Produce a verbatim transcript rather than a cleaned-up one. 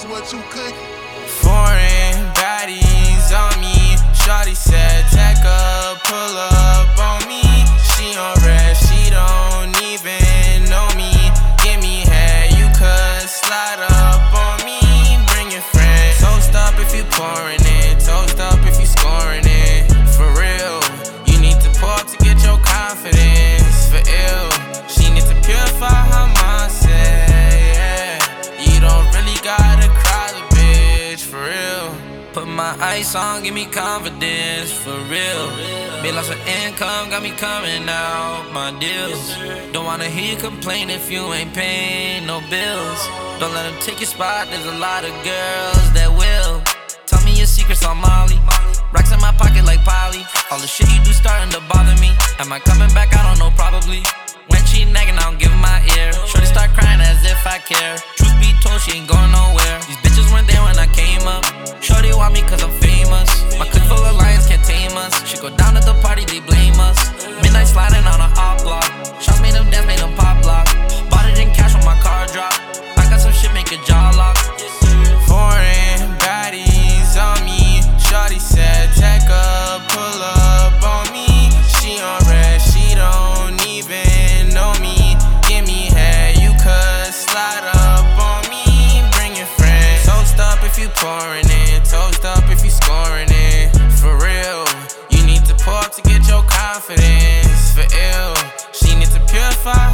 This what you cooking? Foreign baddies on me. Shawty said, "Tech up, pull up on me." She on red, she don't even know me. Give me head, you could slide up on me. Bring your friends. Toast up if you pouring it. Toast up if you scoring it. For real, you need to pour up to get your confidence. For ill, she needs to purify her mindset. Yeah, you don't really gotta cry the bitch. For real. Put my ice on, give me confidence, for real. Big lots of income, got me coming out my deals. Don't wanna hear you complain if you ain't paying no bills. Don't let them take your spot, there's a lot of girls that will. Tell me your secrets on Molly. Racks in my pocket like Polly. All the shit you do starting to bother me. Am I coming back? I don't know, probably. When she nagging, I don't give my ear. Shorty start crying as if I care. Truth be told, she ain't going nowhere. These bitches weren't there when I came up. Shorty want me cause I'm famous. My clique full of lions can't tame us. She go down at the party, they blame us. Midnight sliding on a op block. Shots made them dance, made them pop block. Bought it in cash when my car drop. I got some shit, make your jaw lock. Foreign baddies on me. Shawty said, "Tech up, pull up on me." She on red, she don't even know me. Give me head, you could slide up on me. Bring your friends. Toast up if you pouring it. Toast up if you scoring it. For real, you need to pour up to get your confidence. For ill, she needs to purify